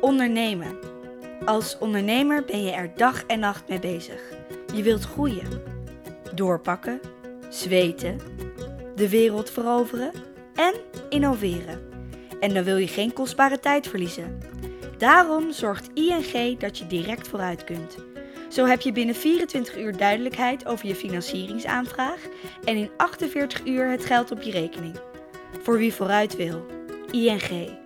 Ondernemen. Als ondernemer ben je er dag en nacht mee bezig. Je wilt groeien, doorpakken, zweten, de wereld veroveren en innoveren. En dan wil je geen kostbare tijd verliezen. Daarom zorgt ING dat je direct vooruit kunt. Zo heb je binnen 24 uur duidelijkheid over je financieringsaanvraag en in 48 uur het geld op je rekening. Voor wie vooruit wil. ING.